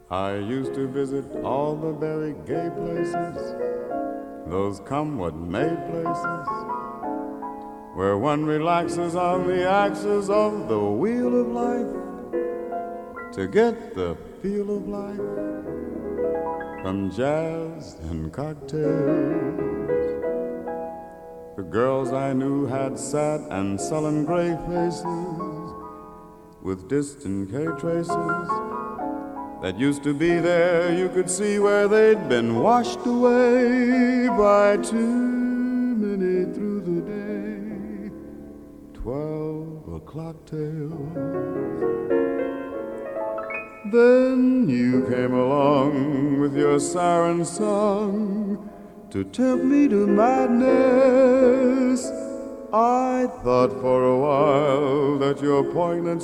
I used to visit all the very gay places, those come-what-may places, where one relaxes on the axis of the wheel of life to get the feel of life from jazz and cocktails. The girls I knew had sad and sullen gray faces with distant K traces that used to be there. You could see where they'd been washed away by too many through the day 12 o'clock tales. Then you came along with your siren song to tempt me to madness. I thought for a while that your poignant